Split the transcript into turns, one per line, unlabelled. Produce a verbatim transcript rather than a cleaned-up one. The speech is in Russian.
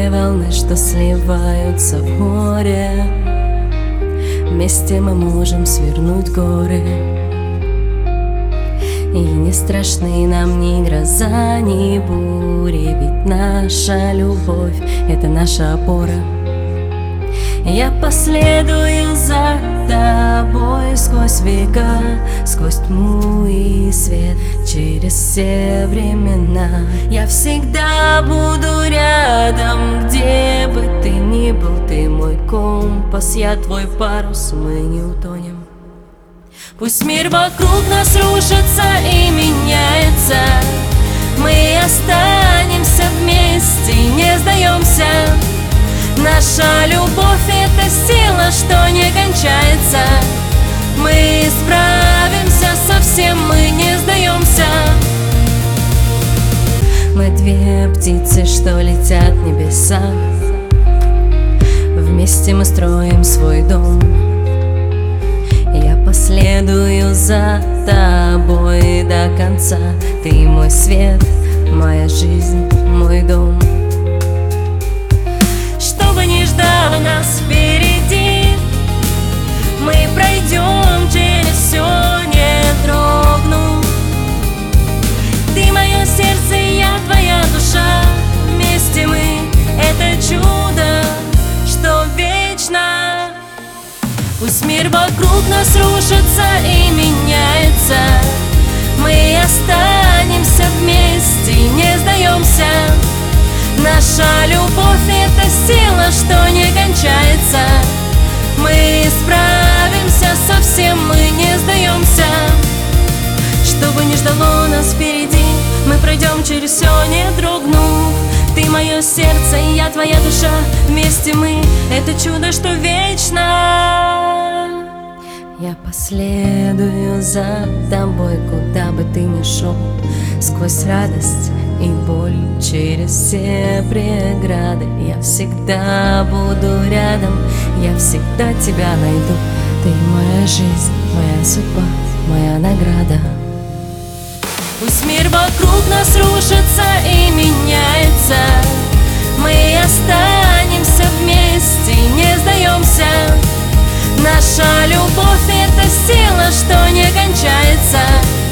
две волны, что сливаются в море. Вместе мы можем свернуть горы, и не страшны нам ни гроза, ни бури, ведь наша любовь — это наша опора. Я последую за тобой сквозь века, сквозь тьму и свет, через все времена. Я всегда буду рядом, где бы ты ни был. Ты мой компас, я твой парус, мы не утонем. Пусть мир вокруг нас рушится и меняется, мы останемся вместе, не сдаемся. Наша любовь — это сила, что не кончается. Мы справимся со всем, мы не сдаемся. Мы две птицы, что летят в небеса. Вместе мы строим свой дом. Я последую за тобой до конца. Ты мой свет, моя жизнь, мой дом. Что бы ни ждало нас впереди, мы пройдем через все, не дрогнув. Ты мое сердце, я твоя душа. Вместе мы — это чудо, что вечно. Пусть мир вокруг нас рушится и меняется, мы останемся вместе, не сдаемся. Наша любовь — это сила, что не кончается. Мы справимся со всем, мы не сдаемся. Что бы ни ждало нас впереди, мы пройдем через все, не дрогнув. Ты мое сердце, я твоя душа. Вместе мы — это чудо, что вечно. Я последую за тобой, куда бы ты ни шел, сквозь радость и боль, через все преграды. Я всегда буду рядом, я всегда тебя найду. Ты моя жизнь, моя судьба, моя награда. Пусть мир вокруг нас рушится и меняется, мы останемся вместе, не сдаемся. Наша любовь — это сила, что не кончается.